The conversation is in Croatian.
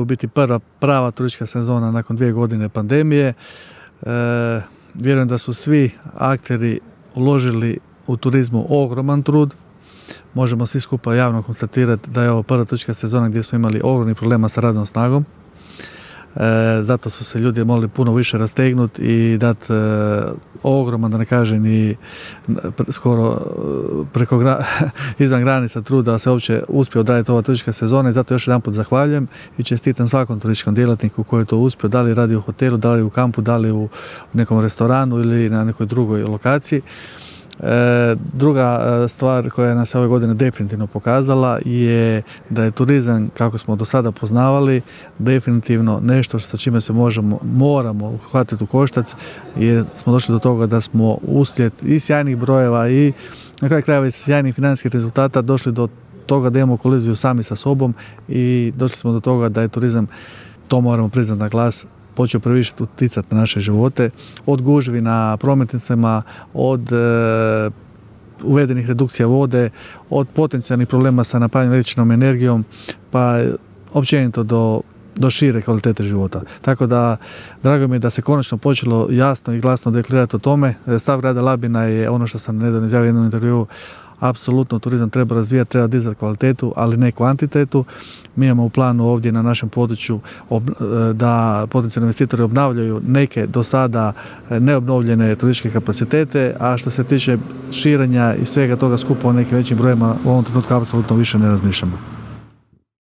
u biti prva prava turistička sezona nakon 2 godine pandemije. Vjerujem da su svi akteri uložili u turizmu ogroman trud. Možemo svi skupa javno konstatirati da je ovo prva turistička sezona gdje smo imali ogromni problema sa radnom snagom. Zato su se ljudi mogli puno više rastegnuti i dati ogroman, da ne kažem, i skoro izvan granica truda da se uopće uspije odraditi ova turistička sezona i zato još jedanput zahvaljujem i čestitam svakom turističkom djelatniku koji je to uspio, da li radi u hotelu, da li u kampu, da li u nekom restoranu ili na nekoj drugoj lokaciji. Druga stvar koja nas je ove godine definitivno pokazala je da je turizam, kako smo do sada poznavali, definitivno nešto sa čime se moramo uhvatiti u koštac, jer smo došli do toga da smo uslijed i sjajnih brojeva i na kraju krajeva i sjajnih financijskih rezultata došli do toga da imamo koliziju sami sa sobom i došli smo do toga da je turizam, to moramo priznati na glas, počeo previše uticati na naše živote, od gužvi na prometnicama, od uvedenih redukcija vode, od potencijalnih problema sa napajanjem električnom energijom, pa općenito do šire kvalitete života. Tako da, drago mi je da se konačno počelo jasno i glasno deklarirati o tome. Stav grada Labina je ono što sam nedavno izjavio u jednom intervjuu, apsolutno turizam treba razvijati, treba dizati kvalitetu, ali ne kvantitetu. Mi imamo u planu ovdje na našem području da potencijalni investitori obnavljaju neke do sada neobnovljene turističke kapacitete, a što se tiče širenja i svega toga skupa o nekim većim brojima u ovom trenutku apsolutno više ne razmišljamo.